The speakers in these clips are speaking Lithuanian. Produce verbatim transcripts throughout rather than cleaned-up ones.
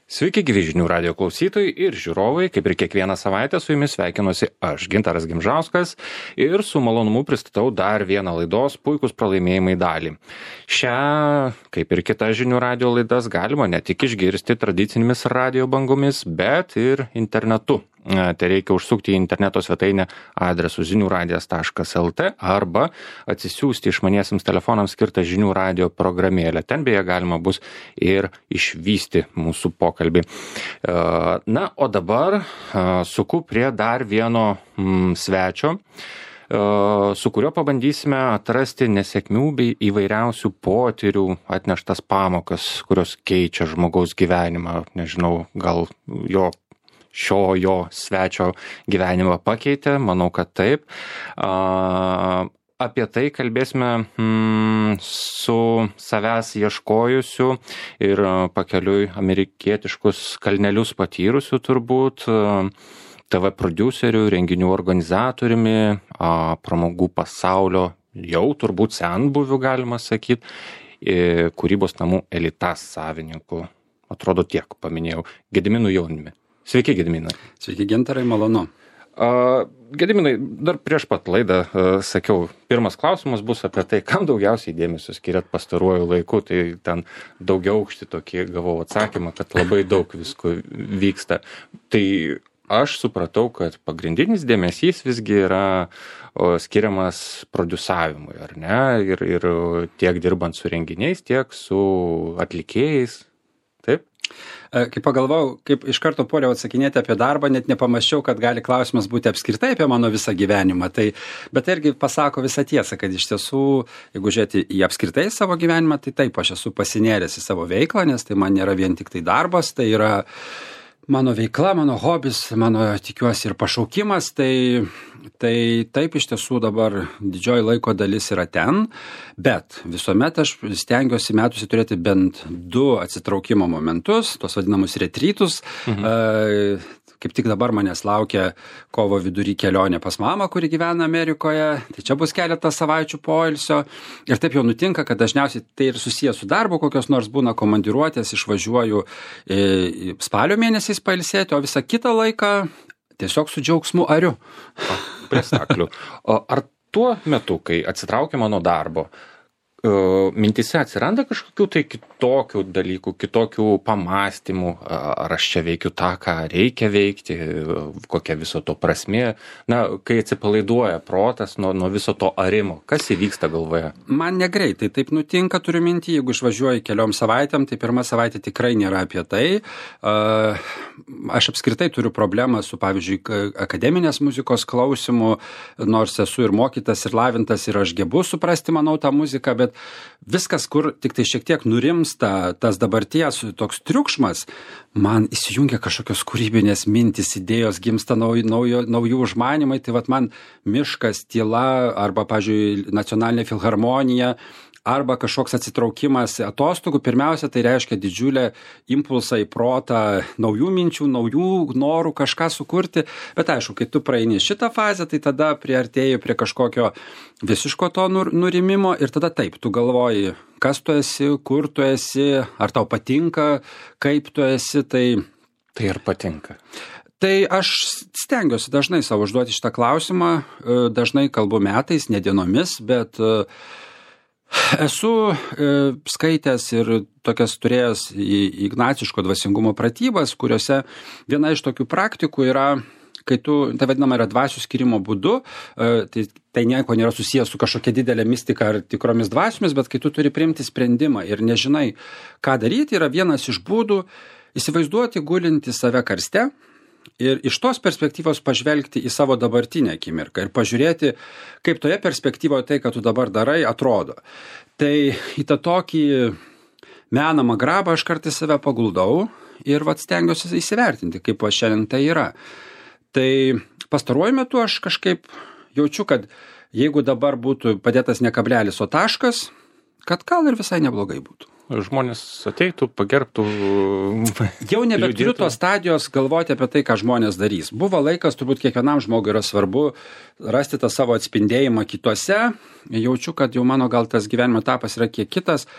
Sveiki, gyvi žinių radio klausytojai ir žiūrovai, kaip ir kiekvieną savaitę su jumis sveikinuosi aš, Gintaras Gimžauskas, ir su malonumu pristatau dar vieną laidos Puikūs pralaimėjimai dalį. Šią, kaip ir kitas žinių radio laidas, galima ne tik išgirsti tradicinėmis radio bangomis, bet ir internetu. Tai reikia užsukti į interneto svetainę adresu ziniuradijas taškas lt arba atsisiųsti išmaniesiems telefonams skirtą žinių radio programėlę. Ten beje galima bus ir išvysti mūsų pokalbį. Na, o dabar suku prie dar vieno mm, svečio, su kuriuo pabandysime atrasti nesėkmių bei įvairiausių potyrių atneštas pamokas, kurios keičia žmogaus gyvenimą. Nežinau, gal jo šio jo svečio gyvenimą pakeitė, manau, kad taip. A, apie tai kalbėsime mm, su savęs ieškojusiu ir pakeliui amerikietiškus kalnelius patyrusiu turbūt T V prodiuseriu, renginių organizatoriumi, a, pramogų pasaulio jau turbūt senbuvių galima sakyti, kūrybos namų Elitas savininku. Atrodo tiek paminėjau, Gediminu Jaunimi. Sveiki, Gediminai. Sveiki, Gintarai, malonu. Uh, Gediminai, dar prieš pat laidą uh, sakiau, pirmas klausimas bus apie tai, kam daugiausiai dėmesio skiriat pastaruoju laiku, tai ten daugiau aukšti tokie gavau atsakymą, kad labai daug visko vyksta. Tai aš supratau, kad pagrindinis dėmesys visgi yra o, skiriamas prodiusavimui, ar ne? Ir, ir tiek dirbant su renginiais, tiek su atlikėjais. Taip? Kai pagalvojau, kaip iš karto puoliau atsakinėti apie darbą, net nepamaščiau, kad gali klausimas būti apskritai apie mano visą gyvenimą. Tai, bet tai irgi pasako visą tiesą, kad iš tiesų, jeigu žiūrėti į apskritai savo gyvenimą, tai taip, aš esu pasinėręs į savo veiklą, nes tai man nėra vien tik tai darbas, tai yra mano veikla, mano hobis, mano tikiuosi ir pašaukimas, tai, tai taip iš tiesų dabar didžioji laiko dalis yra ten, bet visuomet aš stengiuosi metusi turėti bent du atsitraukimo momentus, tos vadinamus retrytus. Mhm. E, kaip tik dabar manęs laukia kovo vidury kelionė pas mamą, kuri gyvena Amerikoje, tai čia bus keletas savaičių poilsio. Ir taip jau nutinka, kad dažniausiai tai ir susijęs su darbu, kokios nors būna komandiruotės, išvažiuoju e, spalio mėnesiais pailsėti, o visą kitą laiką tiesiog su džiaugsmu ariu. O, prie staklių. O ar tuo metu, kai atsitraukiama nuo darbo, mintise atsiranda kažkokių tai kitokių dalykų, kitokių pamastymų, ar aš čia veikiu tą, ką reikia veikti, kokia viso to prasmė. Na, kai atsipalaiduoja protas nuo, nuo viso to arimo, kas įvyksta galvoje? Man negreitai taip nutinka, turiu mintį, jeigu išvažiuoju keliom savaitėm, tai pirma savaitė tikrai nėra apie tai. Aš apskritai turiu problemą su, pavyzdžiui, akademinės muzikos klausimu, nors esu ir mokytas, ir lavintas, ir aš gebu suprasti, manau, tą muziką, bet viskas, kur tik tai šiek tiek nurimsta tas dabarties toks triukšmas, man įsijungia kažkokios kūrybinės mintis, idėjos, gimsta nauj, naujo, naujų užmanimai, tai vat man miškas, tyla arba, pavyzdžiui, nacionalinė filharmonija, arba kažkoks atsitraukimas atostogų, pirmiausia, tai reiškia didžiulę impulsą į protą, naujų minčių, naujų norų kažką sukurti, bet aišku, kai tu praeini šitą fazę, tai tada priartėjai prie kažkokio visiško to nur, nurimimo ir tada taip, tu galvoji, kas tu esi, kur tu esi, ar tau patinka, kaip tu esi, tai... Tai ir patinka. Tai aš stengiuosi dažnai savo užduoti šitą klausimą, dažnai kalbu metais, ne dienomis, bet... Esu e, skaitęs ir tokias turėjęs ignaciško dvasingumo pratybas, kuriuose viena iš tokių praktikų yra, kai tu, tai vadinama, yra dvasių skyrimo būdu, e, tai, tai nieko nėra susijęs su kažkokia didelė mistika ar tikromis dvasiomis, bet kai tu turi priimti sprendimą ir nežinai, ką daryti, yra vienas iš būdų įsivaizduoti gulinti save karste. Ir iš tos perspektyvos pažvelgti į savo dabartinę akimirką ir pažiūrėti, kaip toje perspektyvoje tai, ką tu dabar darai, atrodo. Tai į tą tokį menamą grabą aš kartais save paguldau ir vat stengiuosi įsivertinti, kaip va šiandien tai yra. Tai pastaruoju metu aš kažkaip jaučiu, kad jeigu dabar būtų padėtas ne kablelis, o taškas, kad gal ir visai neblogai būtų. Žmonės ateitų, pagerbtų. Jau nebeturiu tos stadijos galvoti apie tai, ką žmonės darys. Buvo laikas, turbūt kiekvienam žmogui yra svarbu rasti tą savo atspindėjimą kitose. Jaučiu, kad jau mano gal tas gyvenimo etapas yra kiek kitas.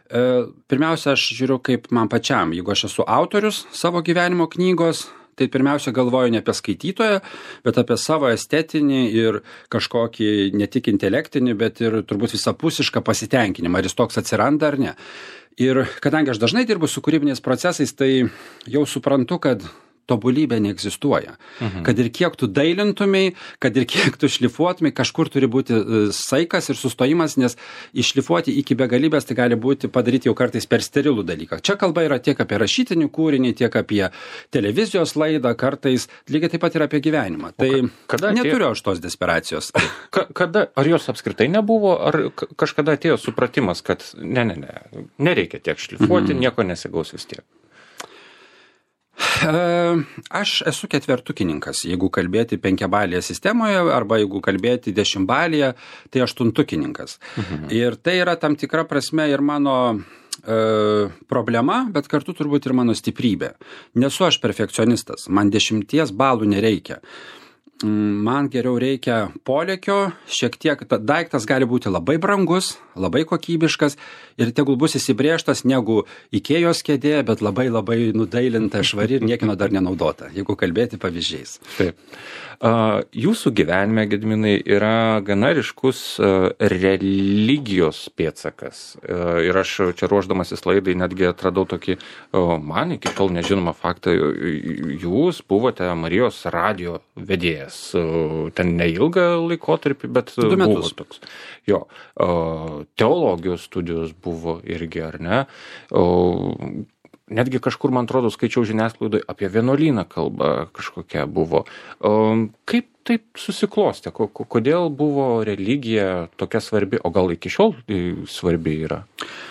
Pirmiausia, aš žiūriu kaip man pačiam. Jeigu aš esu autorius savo gyvenimo knygos, tai pirmiausia galvoju ne apie skaitytoją, bet apie savo estetinį ir kažkokį ne tik intelektinį, bet ir turbūt visapusišką pasitenkinimą, ar jis toks atsiranda ar ne. Ir kadangi aš dažnai dirbu su kūrybiniais procesais, tai jau suprantu, kad tobulybė neegzistuoja. Mhm. Kad ir kiek tu dailintumai, kad ir kiek tu šlifuotumai, kažkur turi būti saikas ir sustojimas, nes iššlifuoti iki begalybės tai gali būti padaryti jau kartais per sterilų dalyką. Čia kalba yra tiek apie rašytinį kūrinį, tiek apie televizijos laidą, kartais lygiai taip pat ir apie gyvenimą. Tai kada neturiu aš tos desperacijos. Ka, kada, ar jos apskritai nebuvo, ar kažkada atėjo supratimas, kad ne, ne, ne, nereikia tiek šlifuoti, mhm. nieko nesigaus vis tiek? Aš esu ketvertukininkas, jeigu kalbėti penkiabalėje sistemoje arba jeigu kalbėti dešimtbalėje, tai aštuntukininkas. Mhm. Ir tai yra tam tikra prasme ir mano e, problema, bet kartu turbūt ir mano stiprybė. Nesu aš perfekcionistas, man dešimties balų nereikia. Man geriau reikia polėkio, šiek tiek, daiktas gali būti labai brangus, labai kokybiškas ir tegul bus įsibrėžtas negu Ikėjos kėdė, bet labai labai nudailinta, švari ir niekino dar nenaudota, jeigu kalbėti pavyzdžiais. Taip. Uh, jūsų gyvenime, Gediminai, yra gana ryškus uh, religijos pėdsakas. Uh, ir aš čia ruošdamasis laidai netgi atradau tokį, uh, man iki tol nežinomą faktą, jūs buvote Marijos radijo vedėjas. Uh, ten neilgą laikotarpį, bet uh, buvo toks. Jo, uh, teologijos studijos buvo irgi, ar ne? Uh, Netgi kažkur, man atrodo, skaičiau žiniasklaidoj apie vienuolyną kalbą kažkokia buvo. Kaip taip susiklostė? Kodėl buvo religija tokia svarbi, o gal iki šiol svarbi yra?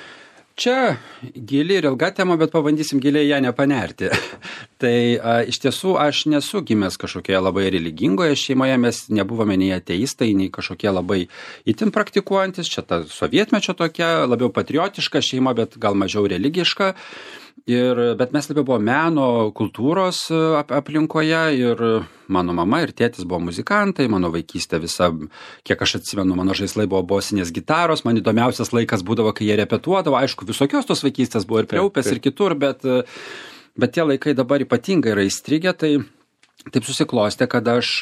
Čia gili ir ilga tema, bet pabandysim giliai ją nepanerti. Tai a, iš tiesų aš nesu gimęs kažkokioje labai religingoje šeimoje, mes nebuvome nei ateistai, nei kažkokie labai itin praktikuojantis. Čia ta sovietmečio tokia, labiau patriotiška šeima, bet gal mažiau religiška. Ir, bet mes labiau buvo meno, kultūros ap, aplinkoje ir mano mama ir tėtis buvo muzikantai, mano vaikystė visa, kiek aš atsimenu, mano žaislai buvo bosinės gitaros, man įdomiausias laikas būdavo, kai jie repetuodavo, aišku, visokios tos vaikystės buvo ir prie upės ir kitur, bet, bet tie laikai dabar ypatingai yra įstrigę, tai taip susiklostė, kad aš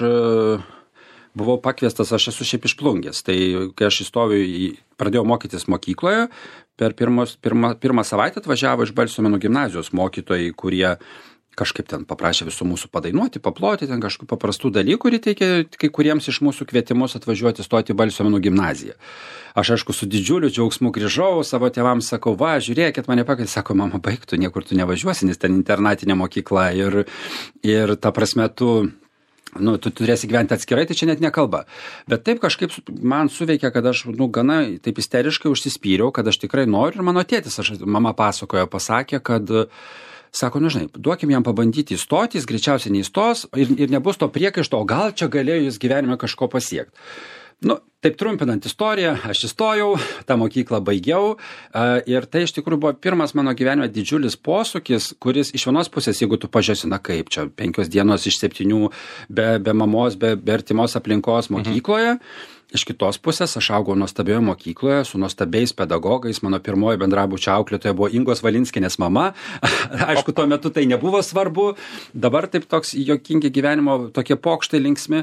buvau pakviestas, aš esu šiaip iš Plungės, tai kai aš įstojau į, pradėjau mokytis mokykloje, per pirmos, pirmą, pirmą savaitę atvažiavo iš Balsio menų gimnazijos mokytojai, kurie kažkaip ten paprašė visų mūsų padainuoti, paploti, ten kažkokių paprastų dalykų ir įteikė kai kuriems iš mūsų kvietimus atvažiuoti stoti į Balsio menų gimnaziją. Aš, aišku, su didžiuliu džiaugsmu grįžau, savo tėvams sakau, va, žiūrėkit, mane pakvietė, sako, mama, baik, tu niekur tu nevažiuosi, nes ten internatinė mokykla ir, ir ta prasme tu... Nu, tu turėsi gyventi atskirai, tai čia net nekalba. Bet taip kažkaip man suveikė, kad aš, nu, gana taip isteriškai užsispyriau, kad aš tikrai noriu ir mano tėtis, aš, mama pasakojo, pasakė, kad, sako, nu, žinai, duokim jam pabandyti įstoti, jis greičiausiai neįstos ir, ir nebus to priekaišto, o gal čia galėjo jis gyvenime kažko pasiekti. Nu, taip trumpinant istoriją, aš įstojau, tą mokyklą baigiau ir tai iš tikrųjų buvo pirmas mano gyvenime didžiulis posūkis, kuris iš vienos pusės, jeigu tu pažiūrėsi, na kaip čia, penkios dienos iš septynių be, be mamos, be, be artimos aplinkos mokykloje, mhm. Iš kitos pusės aš augau nuostabioje mokykloje su nuostabiais pedagogais, mano pirmoji bendrabučio auklėtoja buvo Ingos Valinskienės mama, aišku, tuo metu tai nebuvo svarbu, dabar taip toks juokingi gyvenimo tokie pokštai linksmi.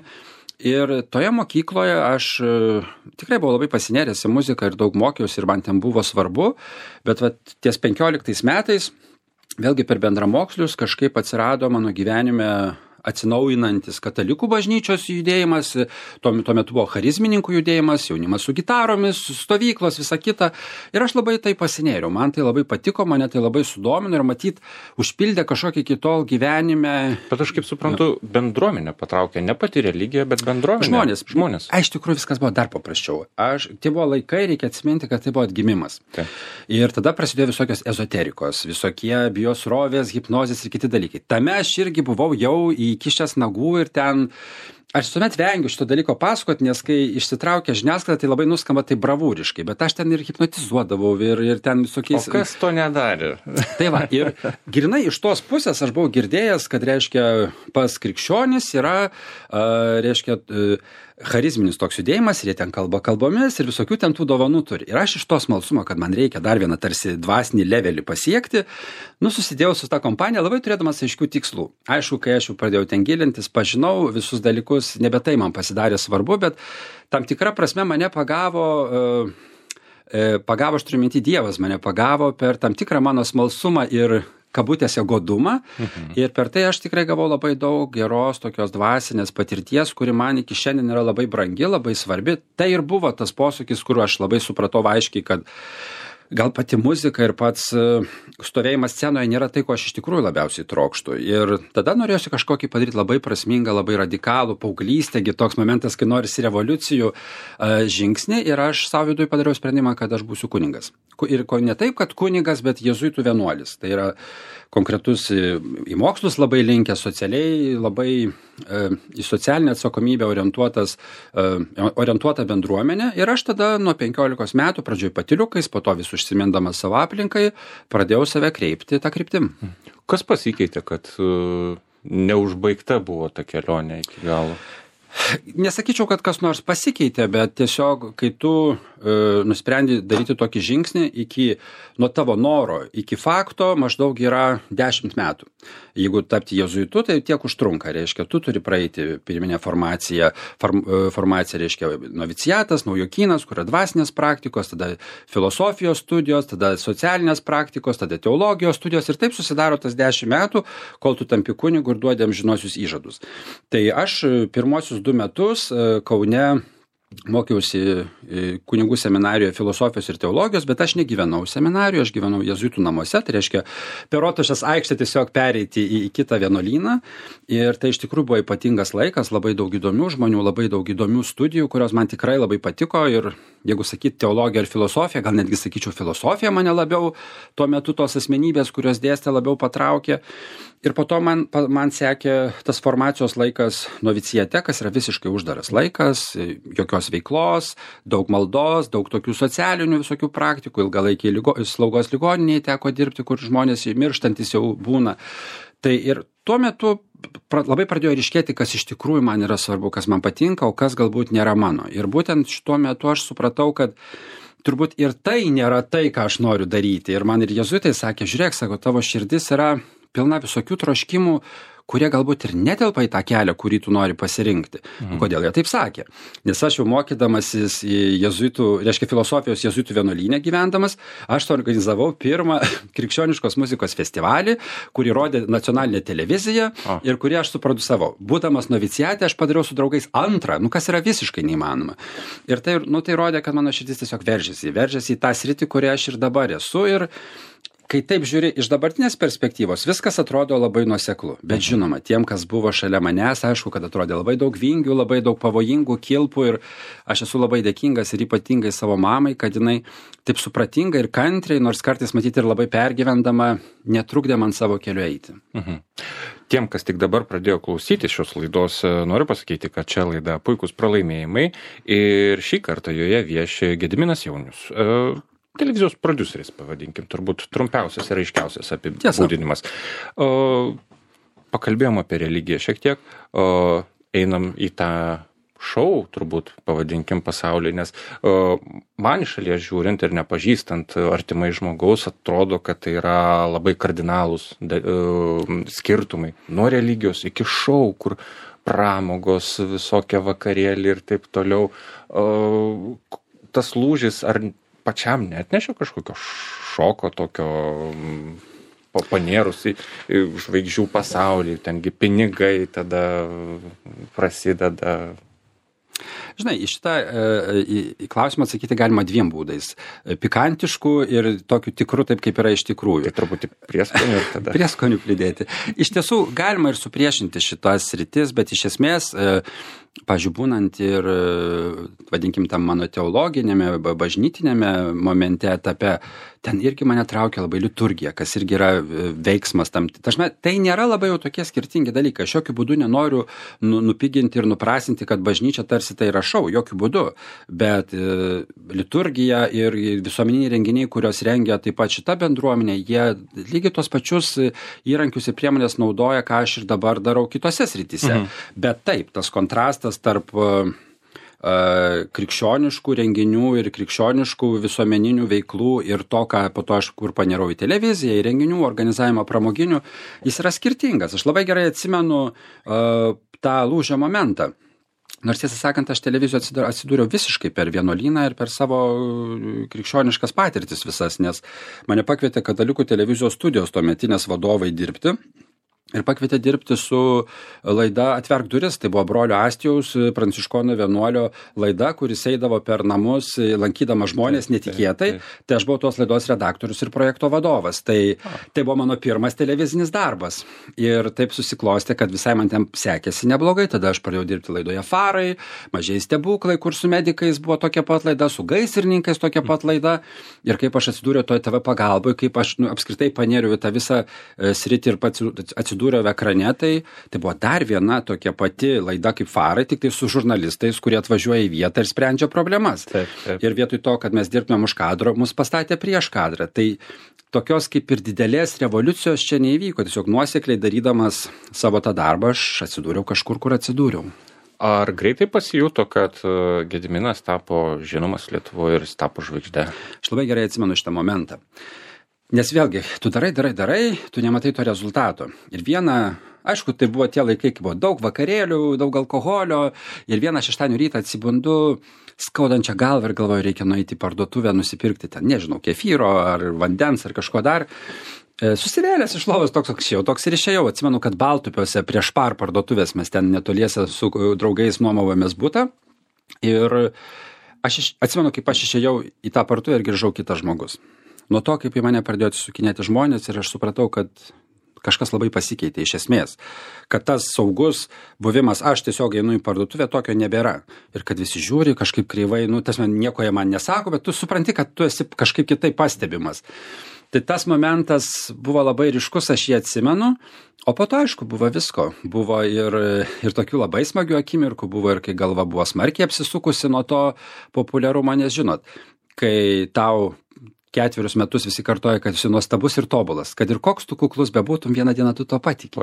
Ir toje mokykloje aš tikrai buvau labai pasinėręs į muziką ir daug mokiausi ir man ten buvo svarbu, bet vat, ties penkioliktais metais, vėlgi per bendramokslius, kažkaip atsirado mano gyvenime atsinaujinantis katalikų bažnyčios judėjimas, tuo, tuo metu buvo charizmininkų judėjimas, jaunimas su gitaromis, stovyklos, visa kita. Ir aš labai tai pasinėriau, man tai labai patiko, mane tai labai sudomino ir matyt, užpildė kažkokį kitol gyvenime. Bet aš kaip suprantu, bendruomenė patraukė, ne pati religija, bet bendruomenė. Žmonės. Žmonės. Aš tikrųjų viskas buvo dar paprasčiau. Aš, tai buvo laikai, reikia atsiminti, kad tai buvo atgimimas. Tai. Ir tada prasidėjo visokios ezoterikos, visokie biosrovės, hipnozės ir kiti dalykai. Tame aš irgi buvau jau į įkišęs nagų ir ten aš visuomet vengiu šito dalyko pasakoti, nes kai išsitraukia žiniasklaida, tai labai nuskamba tai bravūriškai, bet aš ten ir hipnotizuodavau ir, ir ten visokiais... O kas to nedarė? Tai va, ir grinai iš tos pusės aš buvau girdėjęs, kad, reiškia, pas krikščionis yra, uh, reiškia, uh, charizminis toks judėjimas, ir jie ten kalba kalbomis ir visokių ten tų dovanų turi. Ir aš iš to smalsumo, kad man reikia dar vieną tarsi dvasinį levelį pasiekti, nu, susidėjau su tą kompaniją, labai turėdamas aiškių tikslų. Aišku, kai aš jau pradėjau ten gilintis, pažinau visus dalykus, nebe tai man pasidarė svarbu, bet tam tikra prasme mane pagavo, e, pagavo, aš turiu minti, Dievas mane pagavo per tam tikrą mano smalsumą ir kabutėse godumą, mhm. ir per tai aš tikrai gavau labai daug geros tokios dvasinės patirties, kuri man iki šiandien yra labai brangi, labai svarbi. Tai ir buvo tas posūkis, kur aš labai supratau aiškiai, kad gal pati muzika ir pats stovėjimas scenoje nėra tai, ko aš iš tikrųjų labiausiai trokštų. Ir tada norėjusi kažkokį padaryti labai prasmingą, labai radikalų, paauglystėgi toks momentas, kai norisi revoliucijų žingsnį, ir aš savo viduje padariau sprendimą, kad aš būsiu kunigas. Ir ko ne taip, kad kunigas, bet jėzuitų vienuolis. Tai yra konkretus į mokslus labai linkęs, socialiai labai e, į socialinę atsakomybę orientuotas, e, orientuota bendruomenė. Ir aš tada nuo penkiolikos metų, pradžioj patyliukais, po to vis užsimindamas savo aplinkai, pradėjau save kreipti tą kryptim. Kas pasikeitė, kad uh, neužbaigta buvo ta kelionė iki galo? Nesakyčiau, kad kas nors pasikeitė, bet tiesiog, kai tu e, nusprendi daryti tokį žingsnį iki, nuo tavo noro iki fakto, maždaug yra dešimt metų. Jeigu tapti jėzuitu, tai tiek užtrunka, reiškia, tu turi praeiti pirminę formaciją, form, formaciją, reiškia, noviciatas, naujokynas, kur yra dvasinės praktikos, tada filosofijos studijos, tada socialinės praktikos, tada teologijos studijos, ir taip susidaro tas dešimt metų, kol tu tampi kunigu ir duodi amžinosius įžadus. Tai aš pirmosius du metus Kaune mokiausi kunigų seminarijoje filosofijos ir teologijos, bet aš negyvenau seminarijoje, aš gyvenau jėzuitų namuose, tai reiškia per Rotušės aikštę tiesiog pereiti į, į kitą vienuolyną, ir tai iš tikrųjų buvo ypatingas laikas, labai daug įdomių žmonių, labai daug įdomių studijų, kurios man tikrai labai patiko, ir jeigu sakyti teologija ir filosofija, gal netgi sakyčiau filosofija mane labiau, tuo metu tos asmenybės, kurios dėstė, labiau patraukė. Ir po to man, man sekė tas formacijos laikas novicijate, kas yra visiškai uždaras laikas, jokios veiklos, daug maldos, daug tokių socialinių visokių praktikų, ilgalaikiai ligo, slaugos ligoninėje teko dirbti, kur žmonės mirštantis jau būna. Tai ir tuo metu pra, labai pradėjo ryškėti, kas iš tikrųjų man yra svarbu, kas man patinka, o kas galbūt nėra mano. Ir būtent šituo metu aš supratau, kad turbūt ir tai nėra tai, ką aš noriu daryti. Ir man ir jėzuitai sakė, žiūrėk, sako, tavo širdis yra pilna visokių troškimų, kurie galbūt ir netelpa į tą kelią, kurį tu nori pasirinkti. Mhm. Kodėl jie taip sakė? Nes aš jau mokydamasis į jėzuitų, reiškia filosofijos jėzuitų vienuolyne gyvendamas, aš organizavau pirmą krikščioniškos muzikos festivalį, kurį rodė nacionalinė televizija, o. ir kurį aš suprodusavau. Būdamas noviciate, aš padariau su draugais antrą, nu kas yra visiškai neįmanoma. Ir tai, nu, tai rodė, kad mano širdis tiesiog veržėsi, veržėsi į tą sritį, kurią aš ir dabar esu. Ir kai taip žiūri iš dabartinės perspektyvos, viskas atrodo labai nuoseklu. Bet žinoma, tiem, kas buvo šalia manęs, aišku, kad atrodė labai daug vingių, labai daug pavojingų kilpų, ir aš esu labai dėkingas ir ypatingai savo mamai, kad jinai taip supratingai ir kantriai, nors kartais matyti ir labai pergyvendama, netrukdė man savo keliu eiti. Mhm. Tiem, kas tik dabar pradėjo klausyti šios laidos, noriu pasakyti, kad čia laida Puikūs pralaimėjimai, ir šį kartą joje vieši Gediminas Jaunius. Televizijos prodiuseris, pavadinkim, turbūt trumpiausias ir aiškiausias apibūdinimas. Pakalbėjom apie religiją šiek tiek, o, einam į tą šou, turbūt pavadinkim, pasaulį, nes o, man iš šalies žiūrint ir nepažįstant artimai žmogaus, atrodo, kad tai yra labai kardinalūs de, o, skirtumai nuo religijos iki šou, kur pramogos, visokie vakarėliai ir taip toliau. O, tas lūžis, ar pačiam neatnešė kažkokio šoko tokio panėrus į žvaigždžių pasaulį, tengi pinigai tada prasideda. Žinai, į šitą į, į klausimą atsakyti galima dviem būdais. Pikantiškų ir tokiu tikru, taip kaip yra iš tikrųjų. Tai truputį prieskonių ir tada. Prieskonių pridėti. Iš tiesų galima ir supriešinti šitas sritis, bet iš esmės pavyzdžiui, būnant ir, vadinkim, tam mano teologinėme, bažnytinėme momente, etape, ten irgi mane traukia labai liturgija, kas irgi yra veiksmas tam. Tašme, tai nėra labai jau tokie skirtingi dalykai. Aš jokių būdų nenoriu nu, nupiginti ir nuprasinti, kad bažnyčia tarsi tai rašau, jokių būdų. Bet e, liturgija ir visuomeniniai renginiai, kurios rengia taip pat šita bendruomenė, jie lygiai tos pačius įrankius ir priemonės naudoja, ką aš ir dabar darau kitose srityse. Mhm. Bet taip, tas kontrastas tarp krikščioniškų renginių ir krikščioniškų visuomeninių veiklų ir to, ką po to aš kur panirau į televiziją, į renginių organizavimą pramoginių, jis yra skirtingas. Aš labai gerai atsimenu uh, tą lūžio momentą. Nors tiesą sakant, aš televizijoje atsidūriau visiškai per vienuolyną ir per savo krikščioniškas patirtis visas, nes mane pakvietė Katalikų televizijos studijos tuometinės vadovai dirbti. Ir pakvietė dirbti su laida Atverk duris. Tai buvo brolio Astijaus, pranciškono vienuolio laida, kuris eidavo per namus, lankydama žmonės netikėtai. Taip, taip. Tai aš buvau tos laidos redaktorius ir projekto vadovas. Tai, tai buvo mano pirmas televizinis darbas. Ir taip susiklostė, kad visai man ten sekėsi neblogai. Tada aš pradėjau dirbti laidoje Farai, Mažieji stebuklai, kur su medikais buvo tokia pat laida, su gaisrininkais tokia pat laida. Ir kaip aš atsidūriau toje T V pagalboje, kaip aš nu, apskritai panėriau į tą visą e, sritį ir pats atsidūriau ekrane, tai, tai buvo dar viena tokia pati laida kaip Farai, tik tai su žurnalistais, kurie atvažiuoja į vietą ir sprendžia problemas. Taip, taip. Ir vietoj to, kad mes dirbtumėm už kadro, mus pastatė prieš kadrą. Tai tokios kaip ir didelės revoliucijos čia neįvyko. Tiesiog nuosekliai darydamas savo tą darbą, aš atsidūriau kažkur, kur atsidūriau. Ar greitai pasijuto, kad Gediminas tapo žinomas Lietuvoje ir jis tapo žvaigžde? Aš labai gerai atsimenu šitą momentą. Nes vėlgi, tu darai, darai, darai, tu nematai to rezultato. Ir viena, aišku, tai buvo tie laikai, kai buvo daug vakarėlių, daug alkoholio, ir vieną šeštadienio rytą atsibundu skaudančią galvą ir galvoju, reikia nueiti į parduotuvę, nusipirkti ten, nežinau, kefyro ar vandens ar kažko dar. Susivėlęs iš lovos toks, toks jau, toks ir išėjau. Atsimenu, kad Baltupiuose prie Špar parduotuvės mes ten netoliese su draugais nuomavomės butą. Ir aš iš, atsimenu, kaip aš išėjau į tą parduotuvę ir grįžau kitas žmogus. Nuo to, kaip į mane pradėjo atsisukinėti žmonės ir aš supratau, kad kažkas labai pasikeitė iš esmės. Kad tas saugus buvimas, aš tiesiog einu į parduotuvę, tokio nebėra. Ir kad visi žiūri kažkaip kreivai, nu, tas man nieko jie man nesako, bet tu supranti, kad tu esi kažkaip kitaip pastebimas. Tai tas momentas buvo labai ryškus, aš jį atsimenu, o po to, aišku, buvo visko. Buvo ir, ir tokių labai smagių akimirkų, buvo ir kai galva buvo smarkiai apsisukusi nuo to populiarumo, nes žinot, kai tau ketverius metus visi kartoja, kad esi nuostabus ir tobulas. Kad ir koks tu kuklus bebūtum, vieną dieną tu to patikė.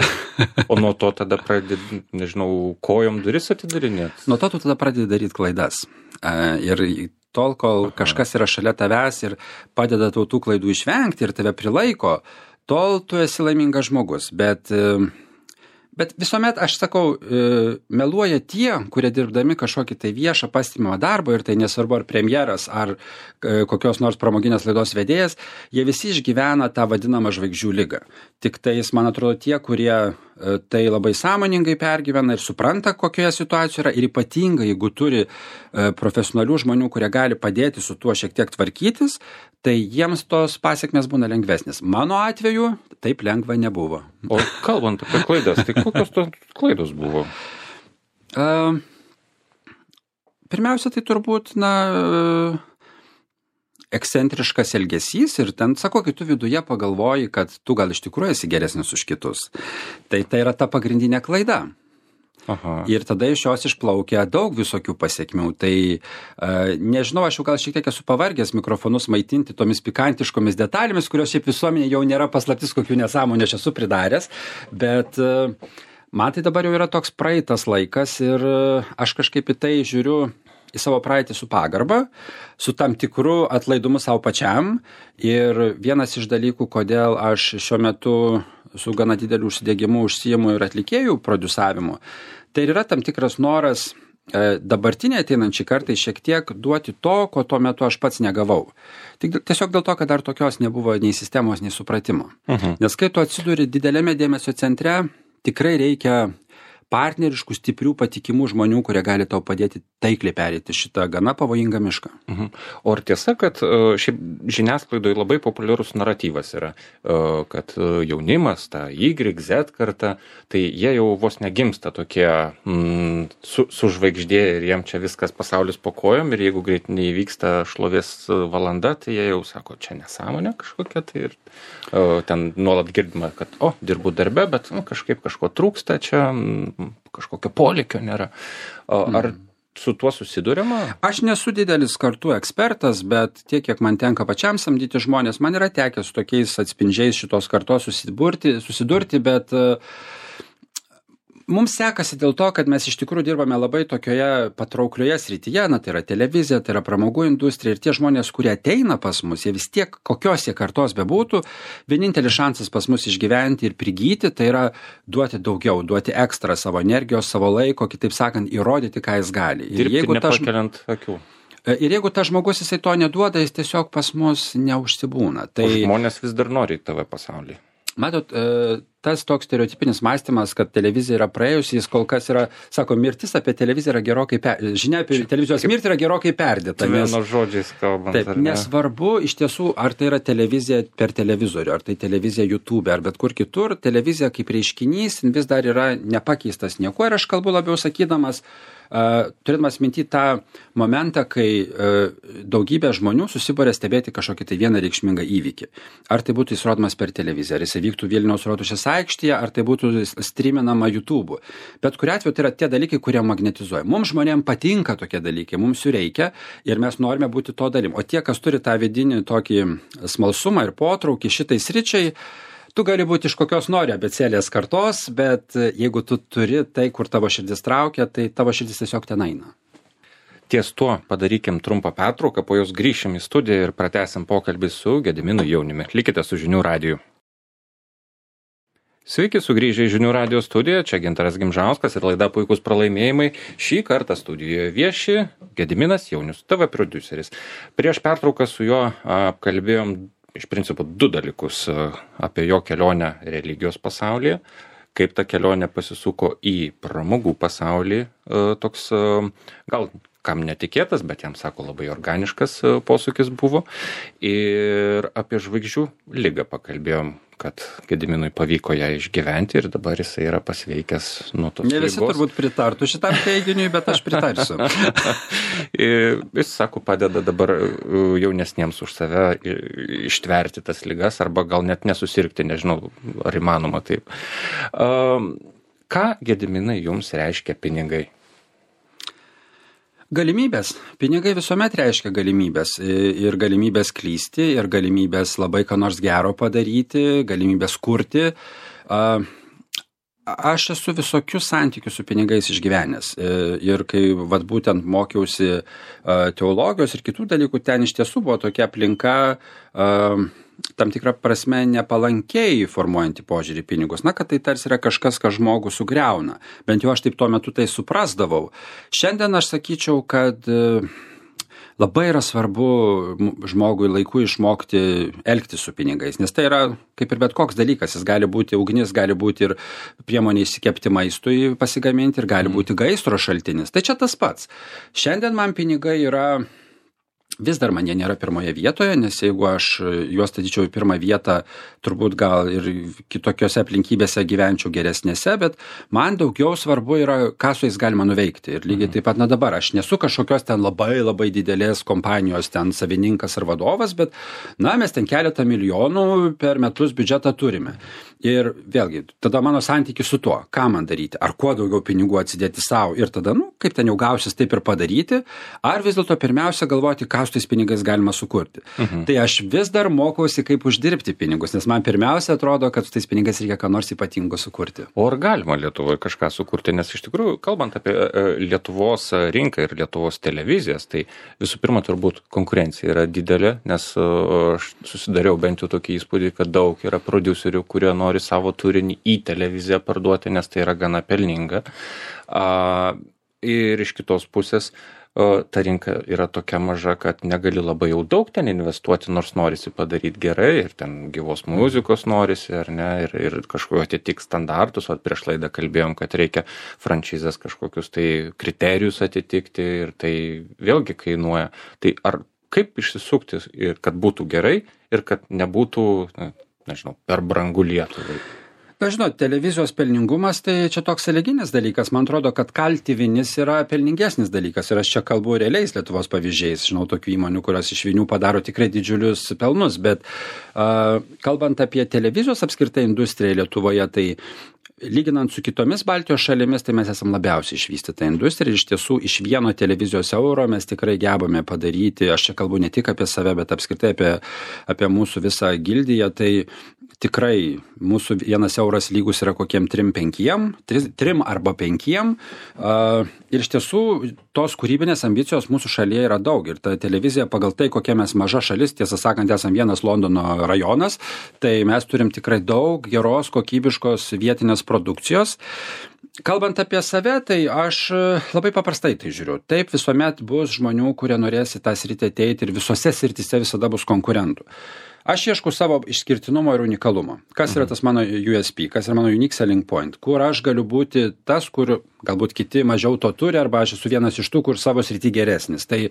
O nuo to tada pradedi, nežinau, kojom duris atidarinėti? Nuo to tu tada pradedi daryti klaidas. Ir tol, kol Aha. kažkas yra šalia tavęs ir padeda tau tų klaidų išvengti ir tave prilaiko, tol tu esi laimingas žmogus. Bet... Bet visuomet, aš sakau, meluoja tie, kurie dirbdami kažkokį tai viešą pastebimą darbą, ir tai nesvarbu ar premjeras, ar kokios nors pramoginės laidos vedėjas, jie visi išgyvena tą vadinamą žvaigždžių ligą. Tik tais, man atrodo, tie, kurie tai labai sąmoningai pergyvena ir supranta, kokioje situacijoje yra, ir ypatingai, jeigu turi profesionalių žmonių, kurie gali padėti su tuo šiek tiek tvarkytis, tai jiems tos pasiekmes būna lengvesnės. Mano atveju taip lengva nebuvo. O kalbant apie klaidas, tai kokios tos klaidos buvo? Uh, pirmiausia, tai turbūt, na, ekscentriškas elgesys ir ten, sako, kai tu viduje pagalvoji, kad tu gal iš tikrųjų esi geresnis už kitus. Tai tai yra ta pagrindinė klaida. Aha. Ir tada iš jos išplaukia daug visokių pasiekmių. Tai uh, nežinau, aš jau gal šiek tiek esu pavargęs mikrofonus maitinti tomis pikantiškomis detalėmis, kurios šiaip visuomenė jau nėra paslaptis, kokių nesąmonė aš esu pridaręs, bet uh, man tai dabar jau yra toks praeitas laikas ir uh, aš kažkaip į tai žiūriu į savo praeitį su pagarba, su tam tikru atlaidumu savo pačiam. Ir vienas iš dalykų, kodėl aš šiuo metu su gana dideliu užsidegimu užsiimu ir atlikėjų produsavimu, tai yra tam tikras noras e, dabartiniai ateinančiai kartai šiek tiek duoti to, ko tuo metu aš pats negavau. Tik tiesiog dėl to, kad dar tokios nebuvo nei sistemos, nei supratimo. Uh-huh. Nes kai tu atsiduri didelėme dėmesio centre, tikrai reikia partneriškų, stiprių, patikimų žmonių, kurie gali tau padėti taikliai perėti šitą gana pavojingą mišką. Mhm. O ar tiesa, kad šiaip žiniasklaidoje labai populiarus naratyvas yra, kad jaunimas, ta Y, Z karta, tai jie jau vos negimsta tokie mm, su, sužvaigždė ir jiem čia viskas pasaulis po kojom ir jeigu greit neįvyksta šlovės valanda, tai jie jau sako, čia nesąmonė kažkokia, tai ir o, ten nuolat girdima, kad o, dirbu darbe, bet nu, kažkaip kažko trūksta, čia m, kažkokio polikio nėra. O, ar mm. su tuo susidurima? Aš nesu didelis kartų ekspertas, bet tiek, kiek man tenka pačiam samdyti žmonės, man yra tekę su tokiais atspindžiais šitos kartos susidurti, susidurti bet uh, mums sekasi dėl to, kad mes iš tikrųjų dirbame labai tokioje patrauklioje srityje, na tai yra televizija, tai yra pramogų industrija ir tie žmonės, kurie ateina pas mus, jie vis tiek kokios jie kartos bebūtų, vienintelis šansas pas mus išgyventi ir prigyti, tai yra duoti daugiau, duoti ekstra savo energijos, savo laiko, kitaip sakant, įrodyti, ką jis gali. Ir dirbti jeigu nepakeliant ta... akių. Ir jeigu tas žmogus jisai to neduoda, jis tiesiog pas mus neužsibūna. Tai... O žmonės vis dar nori į tave pasaulį. Matot, tas toks stereotipinis mąstymas, kad televizija yra praėjusi, jis kol kas yra, sako, mirtis apie televiziją yra gerokai, per... žinia apie televizijos mirtį yra gerokai perdėta. Nes... Vieno žodžiais kalbant. Taip, nesvarbu iš tiesų, ar tai yra televizija per televizorių, ar tai televizija YouTube, ar bet kur kitur, televizija kaip reiškinys vis dar yra nepakeistas nieko ir aš kalbu labiau sakydamas, Uh, turėdamas minty tą momentą, kai uh, daugybė žmonių susibūrė stebėti kažkokį tai vieną reikšmingą įvykį. Ar tai būtų jis rodomas per televiziją, ar jis vyktų Vilniaus Rotušės aikštėje, ar tai būtų streaminama YouTube'u. Bet kuriuo atveju tai yra tie dalykai, kurie magnetizuoja. Mums žmonėms patinka tokie dalykai, mums jų reikia ir mes norime būti to dalim. O tie, kas turi tą vidinį tokį smalsumą ir potraukį šitai sričiai, tu gali būti iš kokios nori abėcėlės kartos, bet jeigu tu turi tai, kur tavo širdis traukia, tai tavo širdis tiesiog ten eina. Ties tuo padarykim trumpą pertrauką, po jos grįšim į studiją ir pratęsim pokalbį su Gediminu Jauniumi. Likite su Žinių radiju. Sveiki, sugrįžę į Žinių radijo studiją, čia Gintaras Gimžauskas ir laida Puikūs pralaimėjimai. Šį kartą studijoje vieši Gediminas Jaunius, T V prodiuseris. Prieš pertrauką su juo apkalbėjom iš principo du dalykus apie jo kelionę religijos pasaulyje, kaip ta kelionė pasisuko į pramogų pasaulį, toks gal kam netikėtas, bet jam sako labai organiškas posūkis buvo, ir apie žvaigždžių ligą pakalbėjom, kad Gediminui pavyko ją išgyventi ir dabar jisai yra pasveikęs nuo tos ligos. Ne visi turbūt pritartų šitam teiginiui, bet aš pritarsiu. Jis, sako, padeda dabar jaunesniems už save ištverti tas ligas arba gal net nesusirgti, nežinau, ar įmanoma taip. Ką, Gediminai, jums reiškia pinigai? Galimybės. Pinigai visuomet reiškia galimybės. Ir galimybės klysti, ir galimybės labai ką nors gero padaryti, galimybės kurti. Aš esu visokių santykių su pinigais išgyvenęs. Ir kai vat, būtent mokiausi teologijos ir kitų dalykų, ten iš tiesų buvo tokia aplinka tam tikrą prasme nepalankiai formuojantį požiūrį pinigus. Na, kad tai tarsi yra kažkas, ką žmogų sugriauna. Bent jau aš taip tuo metu tai suprasdavau. Šiandien aš sakyčiau, kad labai yra svarbu žmogui laiku išmokti elgtis su pinigais, nes tai yra kaip ir bet koks dalykas. Jis gali būti ugnis, gali būti ir priemonė įsikepti maistui pasigaminti ir gali būti gaisro šaltinis. Tai čia tas pats. Šiandien man pinigai yra... Vis dar man jie nėra pirmoje vietoje, nes jeigu aš juos statyčiau į pirmą vietą, turbūt gal ir kitokiose aplinkybėse gyvenčiau geresnėse, bet man daugiau svarbu yra, ką su jais galima nuveikti. Ir lygiai taip pat, na dabar, aš nesu kažkokios ten labai labai didelės kompanijos ten savininkas ar vadovas, bet, na, mes ten keletą milijonų per metus biudžetą turime. Ir vėlgi, tada mano santykis su tuo, ką man daryti, ar kuo daugiau pinigų atsidėti savo ir tada, nu, kaip ten jau gausis, taip ir padaryti, ar vis dėlto pirmiausia galvoti, ką su tais pinigais galima sukurti. Mhm. Tai aš vis dar mokausi, kaip uždirbti pinigus, nes man pirmiausia atrodo, kad su tais pinigais reikia ką nors ypatingo sukurti. O ar galima Lietuvoje kažką sukurti, nes iš tikrųjų, kalbant apie Lietuvos rinką ir Lietuvos televizijas, tai visų pirma turbūt konkurencija yra didelė, nes aš susidariau bent jau tokį įspūdį, kad daug yra prodiuserių, kurie nori nori savo turinį į televiziją parduoti, nes tai yra gana pelninga. A, ir iš kitos pusės, o ta rinka yra tokia maža, kad negali labai jau daug ten investuoti, nors norisi padaryti gerai ir ten gyvos muzikos norisi, ar ne, ir, ir kažkokiu atitik standartus, o prieš laidą kalbėjom, kad reikia franšizės kažkokius tai kriterijus atitikti ir tai vėlgi kainuoja. Tai ar kaip išsisukti, ir kad būtų gerai ir kad nebūtų, na, nežinau, per brangu Lietuvai? Na, žinot, televizijos pelningumas tai čia toks sąlyginis dalykas. Man atrodo, kad kalti vinis yra pelningesnis dalykas. Ir aš čia kalbu realiais Lietuvos pavyzdžiais. Žinau tokių įmonių, kurios iš vinių padaro tikrai didžiulius pelnus. Bet uh, kalbant apie televizijos apskritai industriją Lietuvoje, tai lyginant su kitomis Baltijos šalimis, tai mes esam labiausiai išvystyta industrija. Ir iš tiesų iš vieno televizijos euro mes tikrai gebame padaryti, aš čia kalbu ne tik apie save, bet apskritai apie, apie mūsų visą gildiją. Tai tikrai mūsų vienas euras lygus yra kokiem trim penkiem, trim arba penkiem. Uh, ir iš tiesų tos kūrybinės ambicijos mūsų šalyje yra daug. Ir ta televizija pagal tai, kokia mes maža šalis, tiesą sakant, esam vienas Londono rajonas, tai mes turim tikrai daug geros, kokybiškos vietinės produkcijos. Kalbant apie save, tai aš labai paprastai tai žiūriu. Taip visuomet bus žmonių, kurie norės į tą sritį ateiti ir visose srityse visada bus konkurentų. Aš ieškau savo išskirtinumo ir unikalumo. Kas yra tas mano U S P, kas yra mano unique selling point, kur aš galiu būti tas, kur galbūt kiti mažiau to turi, arba aš esu vienas iš tų, kur savo srity geresnis. Tai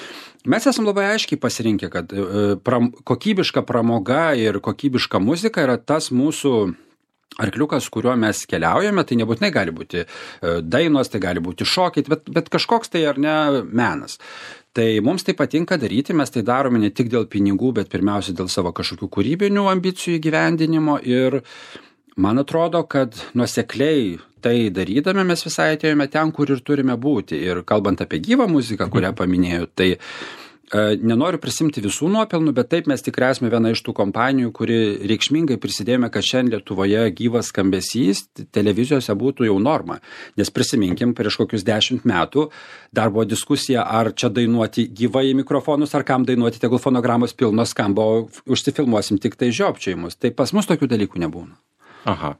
mes esam labai aiškiai pasirinkę, kad pram, kokybiška pramoga ir kokybiška muzika yra tas mūsų arkliukas, kuriuo mes keliaujame. Tai nebūtinai gali būti dainos, tai gali būti šokiai, bet, bet kažkoks tai ar ne menas. Tai mums tai patinka daryti, mes tai darome ne tik dėl pinigų, bet pirmiausia dėl savo kažkokių kūrybinių ambicijų įgyvendinimo ir man atrodo, kad nuosekliai tai darydami mes visai atėjome ten, kur ir turime būti. Ir kalbant apie gyvą muziką, kurią paminėjau, tai nenoriu prisimti visų nuopelnų, bet taip mes tikrai esame viena iš tų kompanijų, kuri reikšmingai prisidėjome, kad šiandien Lietuvoje gyvas skambesys televizijose būtų jau norma. Nes prisiminkim, prieš kokius dešimt metų dar buvo diskusija, ar čia dainuoti gyvai į mikrofonus, ar kam dainuoti, tegul fonogramos pilnos skamba, užsifilmuosim tik tai žiopčiojimus. Tai pas mus tokių dalykų nebūna. Aha.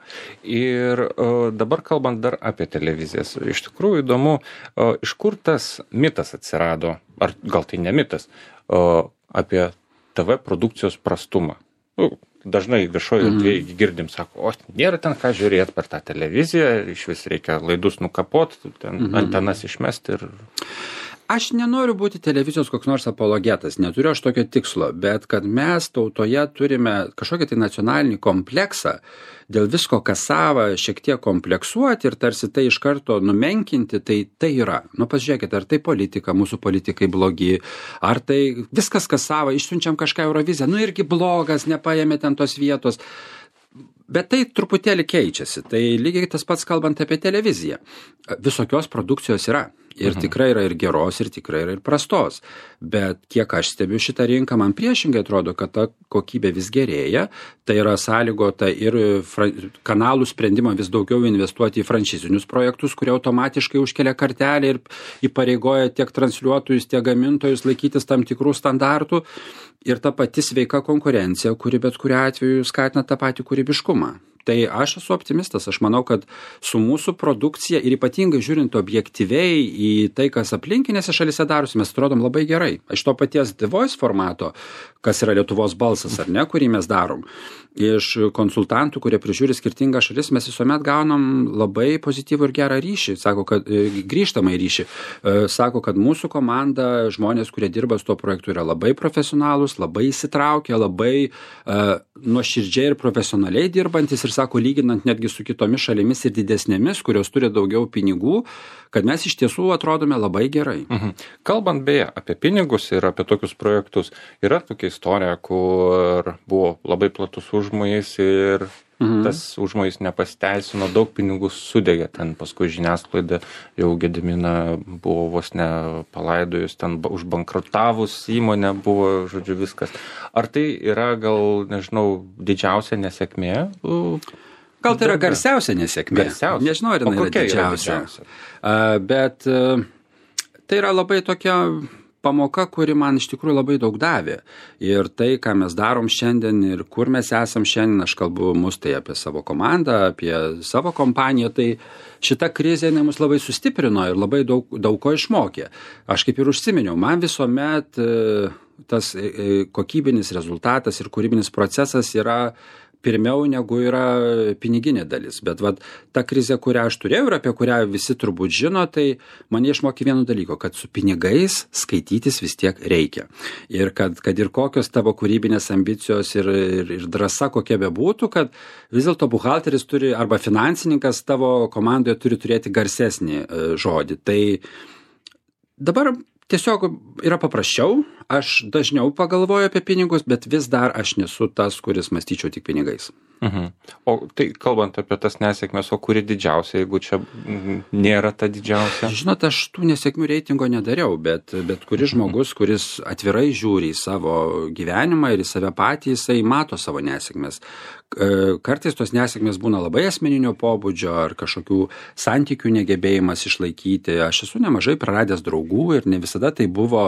Ir o, dabar kalbant dar apie televizijas, iš tikrųjų įdomu, o, iš kur tas mitas atsirado, ar gal tai ne mitas, o, apie T V produkcijos prastumą. Nu, dažnai viešojo erdvėje mm. girdim, sako, o nėra ten ką žiūrėti per tą televiziją, iš vis reikia laidus nukapot, ten mm-hmm. antenas išmesti ir... Aš nenoriu būti televizijos koks nors apologetas, neturiu aš tokio tikslo, bet kad mes tautoje turime kažkokį tai nacionalinį kompleksą, dėl visko, kas sava, šiek tiek kompleksuoti ir tarsi tai iš karto numenkinti, tai tai yra. Nu, pasižiūrėkite, ar tai politika, mūsų politikai blogi, ar tai viskas, kas sava, išsiunčiam kažką Euroviziją, nu irgi blogas, nepaėmė ten tos vietos. Bet tai truputėlį keičiasi. Tai lygiai tas pats kalbant apie televiziją. Visokios produkcijos yra. Ir mhm. tikrai yra ir geros, ir tikrai yra ir prastos. Bet kiek aš stebiu šitą rinką, man priešingai atrodo, kad ta kokybė vis gerėja. Tai yra sąlygota ir fra... kanalų sprendimą vis daugiau investuoti į franšizinius projektus, kurie automatiškai užkelia kartelę ir įpareigoja tiek transliuotojus, tiek gamintojus laikytis tam tikrų standartų. Ir ta pati sveika konkurencija, kuri bet kuriuo atveju skatina tą patį kūrybiškumą. Tai aš esu optimistas, aš manau, kad su mūsų produkcija ir ypatingai žiūrint objektyviai į tai, kas aplinkinėse šalise darosi, mes atrodom labai gerai. Iš to paties The Voice formato, kas yra Lietuvos balsas ar ne, kurį mes darom, iš konsultantų, kurie prižiūri skirtingą šalis, mes visuomet gaunam labai pozityvų ir gerą ryšį, sako, kad grįžtamą ryšį, sako, kad mūsų komanda, žmonės, kurie dirba su tuo projektu, yra labai profesionalūs, labai įsitraukę, labai uh, nuoširdžiai ir profesionaliai dirbantis ir sako, lyginant netgi su kitomis šalimis ir didesnėmis, kurios turi daugiau pinigų, kad mes iš tiesų atrodome labai gerai. Mhm. Kalbant beje apie pinigus ir apie tokius projektus, yra tokia istorija, kur buvo labai platus užmojais ir mhm. tas užmojais nepasteisino, daug pinigų sudegė, ten paskui žiniasklaida jau Gediminą buvo vos ne palaidojus, ten užbankrutavus įmonė buvo, žodžiu, viskas. Ar tai yra gal, nežinau, didžiausia nesėkmė? Gal tai yra garsiausia nesėkmė. Garsiausia. Nežinau, ar jinai yra didžiausia. Yra didžiausia. Uh, bet uh, tai yra labai tokia pamoka, kuri man iš tikrųjų labai daug davė. Ir tai, ką mes darom šiandien ir kur mes esam šiandien, aš kalbu mus tai apie savo komandą, apie savo kompaniją, tai šita krizė mus labai sustiprino ir labai daug, daug ko išmokė. Aš kaip ir užsiminiau, man visuomet tas kokybinis rezultatas ir kūrybinis procesas yra pirmiau negu yra piniginė dalis. Bet vat, ta krizė, kurią aš turėjau ir apie kurią visi turbūt žino, tai mane išmokė vieno dalyko, kad su pinigais skaitytis vis tiek reikia. Ir kad, kad ir kokios tavo kūrybinės ambicijos ir, ir, ir drąsa kokia bebūtų, kad vis dėlto buhalteris turi, arba finansininkas tavo komandoje turi turėti garsesnį žodį. Tai dabar tiesiog yra paprasčiau, aš dažniau pagalvoju apie pinigus, bet vis dar aš nesu tas, kuris mąstyčiau tik pinigais. Mhm. O tai kalbant apie tas nesėkmės, o kuri didžiausia, jeigu čia nėra ta didžiausia? Žinot, aš tų nesėkmių reitingo nedariau, bet, bet kuris žmogus, kuris atvirai žiūri į savo gyvenimą ir į save patį, jisai mato savo nesėkmės. Kartais tos nesėkmės būna labai asmeninio pobūdžio ar kažkokių santykių negebėjimas išlaikyti. Aš esu nemažai praradęs draugų ir ne visada tai buvo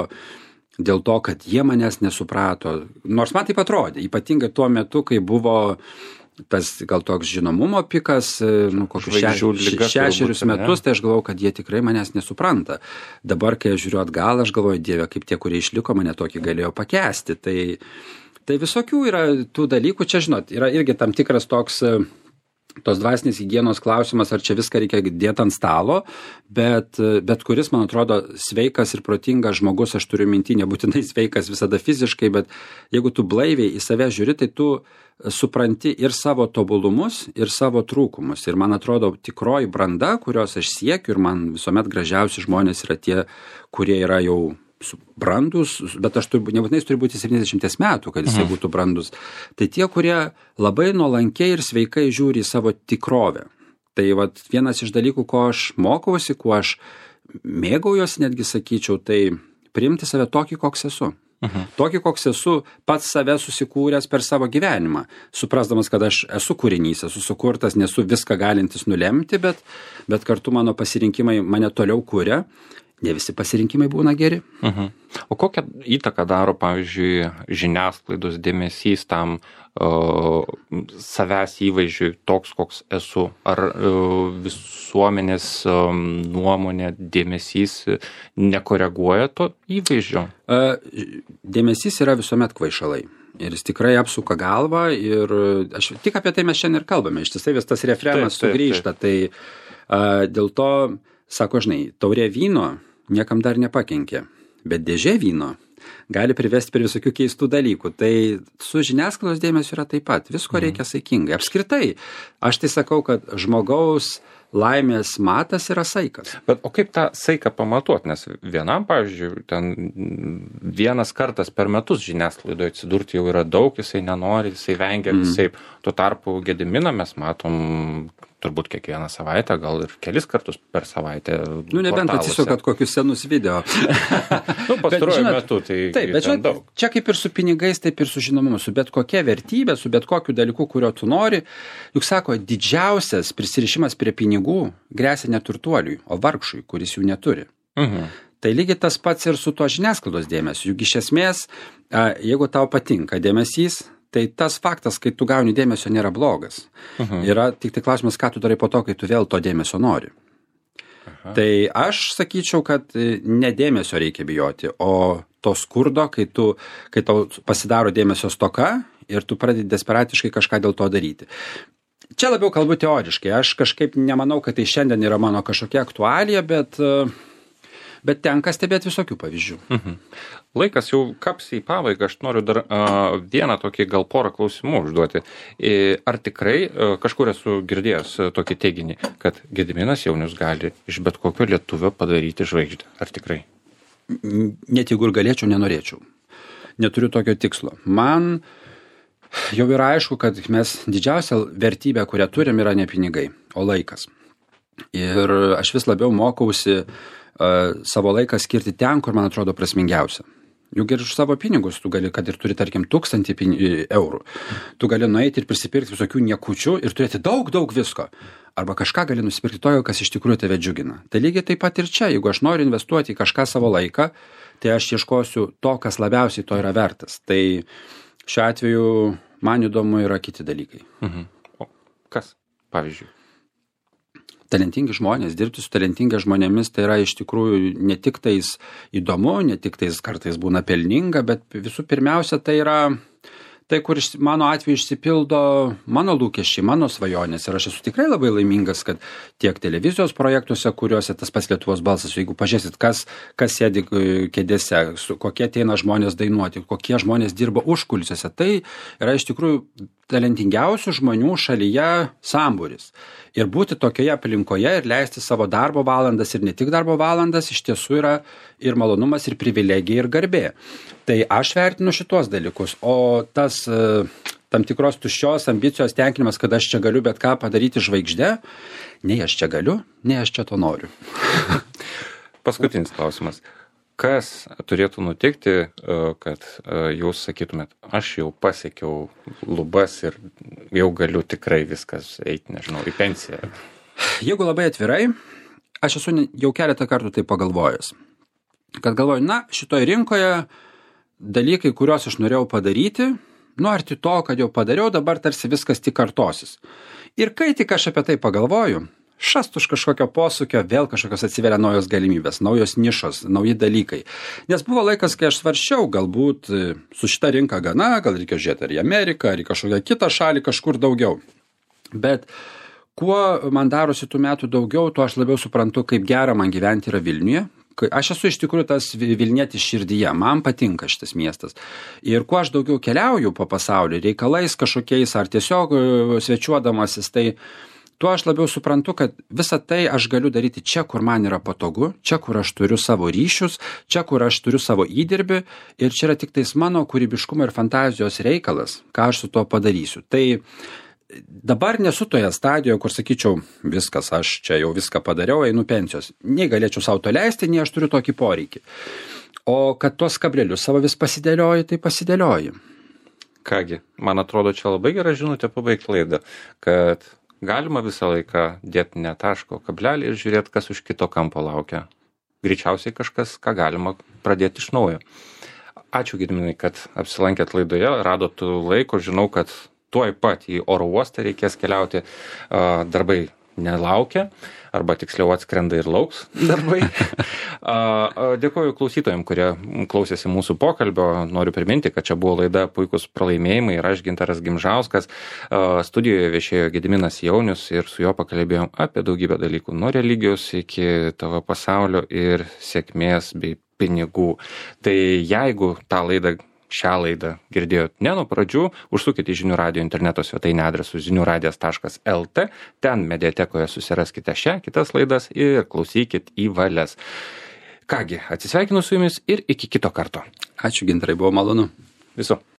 dėl to, kad jie manęs nesuprato. Nors man taip atrodė, ypatingai tuo metu, kai buvo tas gal toks žinomumo pikas, nu, kokius še, šešerius metus, tai aš galvojau, kad jie tikrai manęs nesupranta. Dabar, kai aš žiūriu atgal, aš galvoju, Dieve, kaip tie, kurie išliko, mane tokį galėjo pakęsti. Tai, tai visokių yra tų dalykų, čia, žinot, yra irgi tam tikras toks tos dvasinės higienos klausimas, ar čia viską reikia dėti ant stalo, bet, bet kuris, man atrodo, sveikas ir protingas žmogus, aš turiu minty, nebūtinai sveikas visada fiziškai, bet jeigu tu blaiviai į save žiūri, tai tu supranti ir savo tobulumus, ir savo trūkumus. Ir man atrodo, tikroji branda, kurios aš siekiu, ir man visuomet gražiausi žmonės yra tie, kurie yra jau brandus, bet aš turiu, nebūtinai jis turi būti septyniasdešimties metų, kad jisai būtų brandus. Tai tie, kurie labai nuolankiai ir sveikai žiūri į savo tikrovę. Tai vat, vienas iš dalykų, ko aš mokausi, kuo aš mėgaujuosi, netgi sakyčiau, tai priimti save tokį, koks esu. Uh-huh. Tokį, koks esu, pats save susikūręs per savo gyvenimą. Suprasdamas, kad aš esu kūrinys, esu sukurtas, nesu viską galintis nulemti, bet, bet kartu mano pasirinkimai mane toliau kuria. Ne visi pasirinkimai būna geri. Uh-huh. O kokią įtaką daro, pavyzdžiui, žiniasklaidos dėmesys tam uh, savęs įvaizdžiui toks, koks esu? Ar uh, visuomenės um, nuomonė, dėmesys nekoreguoja to įvaizdžio? Uh, dėmesys yra visuomet kvaišalai. Ir jis tikrai apsuka galvą ir aš, tik apie tai mes šiandien ir kalbame. Iš tiesai vis tas refrenas taip, taip, sugrįžta. Taip. Tai uh, dėl to, sako, žinai, taurė vyno niekam dar nepakenkė, bet dėžė vyno gali privesti prie visokių keistų dalykų. Tai su žiniasklaidos dėmesiu yra taip pat. Visko reikia saikingai. Apskritai, aš tai sakau, kad žmogaus laimės matas yra saikas. Bet o kaip tą saiką pamatuot? Nes vienam, pavyzdžiui, ten vienas kartas per metus žiniasklaidoje atsidurti jau yra daug, jisai nenori, jisai vengia mm. visai. Tuo tarpu Gediminą mes matom turbūt kiekvieną savaitę, gal ir kelis kartus per savaitę. Nu, nebent atsisukat kokius senus video. nu, pastaruoju metu, tai taip, bet čia, daug. Čia kaip ir su pinigais, taip ir su žinomumu, su bet kokia vertybė, su bet kokiu dalyku, kurio tu nori. Juk sako, didžiausias prisirišimas prie pinigų gresia ne turtuoliui, o vargšui, kuris jų neturi. Mhm. Tai lygiai tas pats ir su to žiniasklaidos dėmesiu. Juk iš esmės, jeigu tau patinka dėmesys, tai tas faktas, kai tu gauni dėmesio, nėra blogas. Uh-huh. Yra tik tai klausimas, ką tu darai po to, kai tu vėl to dėmesio nori. Uh-huh. Tai aš sakyčiau, kad ne dėmesio reikia bijoti, o to skurdo, kai, tu, kai tau pasidaro dėmesio stoka ir tu pradedi desperatiškai kažką dėl to daryti. Čia labiau kalbu teoriškai. Aš kažkaip nemanau, kad tai šiandien yra mano kažkokia aktualija, bet... Bet tenka stebėti visokių pavyzdžių. Mhm. Laikas jau kapsi į pabaigą, aš noriu dar uh, vieną tokį gal porą klausimų užduoti. E, ar tikrai uh, kažkur esu girdėjęs uh, tokį teiginį, kad Gediminas Jaunius gali iš bet kokio lietuvio padaryti žvaigždę? Ar tikrai? Net jeigu ir galėčiau, nenorėčiau. Neturiu tokio tikslo. Man jau yra aišku, kad mes didžiausia vertybė, kurią turim, yra ne pinigai, o laikas. Ir aš vis labiau mokausi Uh, savo laiką skirti ten, kur man atrodo prasmingiausia. Juk ir už savo pinigus tu gali, kad ir turi, tarkim, tūkstantį eurų. Tu gali nueiti ir prisipirkti visokių niekučių ir turėti daug, daug visko. Arba kažką gali nusipirkti to, kas iš tikrųjų tave džiugina. Tai lygiai taip pat ir čia, jeigu aš noriu investuoti į kažką savo laiką, tai aš ieškosiu to, kas labiausiai to yra vertas. Tai šiuo atveju man įdomu yra kiti dalykai. Mhm. O kas, pavyzdžiui? Talentingi žmonės, dirbti su talentingi žmonėmis, tai yra iš tikrųjų ne tik tais įdomu, ne tik tais kartais būna pelninga, bet visų pirmiausia tai yra tai, kur mano atveju išsipildo mano lūkesčiai, mano svajonės. Ir aš esu tikrai labai laimingas, kad tiek televizijos projektuose, kuriuose tas pats Lietuvos balsas, jeigu pažiūrėsit, kas, kas sėdi kėdėse, kokie ateina žmonės dainuoti, kokie žmonės dirba užkulisiuose, tai yra iš tikrųjų talentingiausių žmonių šalyje sambūris. Ir būti tokioje aplinkoje ir leisti savo darbo valandas ir ne tik darbo valandas iš tiesų yra ir malonumas, ir privilegija, ir garbė. Tai aš vertinu šitos dalykus, o tas tam tikros tuščios ambicijos tenkinimas, kad aš čia galiu bet ką padaryti žvaigžde, nei aš čia galiu, nei aš čia to noriu. Paskutinis klausimas. Kas turėtų nutikti, kad jūs sakytumėt, aš jau pasiekiau lubas ir jau galiu tikrai viskas eiti, nežinau, į pensiją? Jeigu labai atvirai, aš esu jau keletą kartų tai pagalvojęs. Kad galvoju, na, šitoje rinkoje dalykai, kuriuos aš norėjau padaryti, nu arti to, kad jau padariau, dabar tarsi viskas tik kartosis. Ir kai tik aš apie tai pagalvoju, šast už kažkokio posūkio, vėl kažkokios atsiveria naujos galimybės, naujos nišos, nauji dalykai. Nes buvo laikas, kai aš svarsčiau, galbūt su šita rinka gana, gal reikia žiūrėti ar į Ameriką, ar į kažkokią kitą šalį, kažkur daugiau. Bet kuo man darosi tų metų daugiau, tuo aš labiau suprantu, kaip gera man gyventi yra Vilniuje. Aš esu iš tikrųjų tas Vilnietis širdyje, man patinka šitas miestas. Ir kuo aš daugiau keliauju po pasaulį, reikalais kažkokiais ar tiesiog svečiuodamasis, tai tuo aš labiau suprantu, kad visą tai aš galiu daryti čia, kur man yra patogu, čia, kur aš turiu savo ryšius, čia, kur aš turiu savo įdirbį ir čia yra tik tais mano kūrybiškumo ir fantazijos reikalas, ką aš su tuo padarysiu. Tai dabar nesu toje stadijoje, kur sakyčiau, viskas, aš čia jau viską padariau, einu pensijos. Nei galėčiau savo to leisti, nei aš turiu tokį poreikį. O kad tuos kablelius savo vis pasidėlioji, tai pasidėlioji. Kągi, man atrodo, čia labai gera žinutė pabaigti laidą, kad galima visą laiką dėti ne taško kablelį ir žiūrėti, kas už kito kampo laukia. Greičiausiai kažkas, ką galima pradėti iš naujo. Ačiū, Gediminai, kad apsilankėt laidoje, radot laiko, žinau, kad tuoj pat į oro uostą reikės keliauti, darbai nelaukia, arba tiksliau atskrenda ir lauks darbai. Dėkoju klausytojams, kurie klausėsi mūsų pokalbio. Noriu priminti, kad čia buvo laida Puikūs pralaimėjimai ir aš, Gintaras Gimžauskas. Studijoje viešėjo Gediminas Jaunius ir su juo pakalbėjom apie daugybę dalykų, nuo religijos iki tavo pasaulio ir sėkmės bei pinigų. Tai jeigu tą laidą Šią laidą girdėjot ne nuo pradžių, užsukite į Žinių radijo interneto svetainę adresu žinių radijas taškas lt, ten mediatekoje susiraskite šią, kitas laidas ir klausykit į valias. Kągi, atsisveikinu su jumis ir iki kito karto. Ačiū, Gintarai, buvo malonu. Viso.